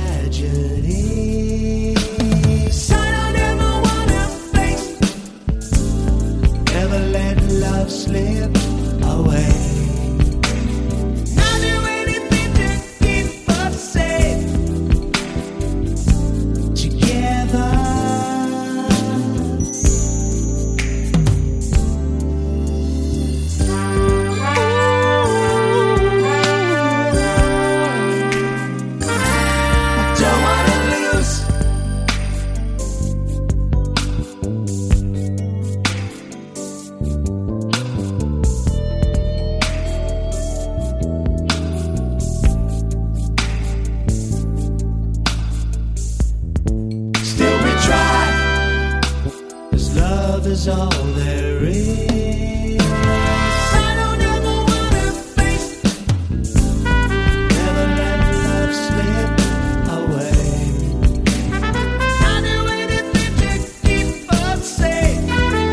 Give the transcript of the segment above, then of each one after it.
tragedy. Sign I never wanna face. Never let love slip away. I'll do anything to keep us safe together. Is all there is. I don't ever wanna face. Never let love slip away. I'll do anything to keep us safe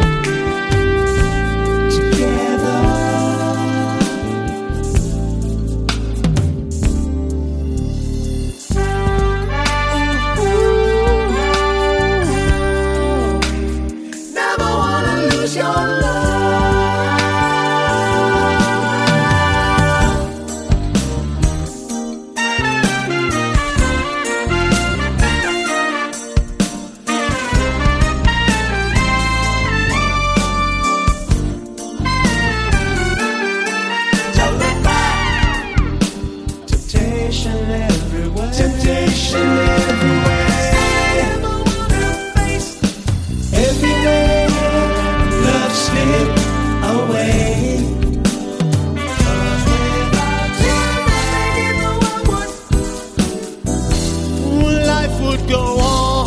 together. Your love. Don't look back. Temptation everywhere. Temptation everywhere. Never wanna face. Everywhere. Love slip away. Cause without you, life would go on.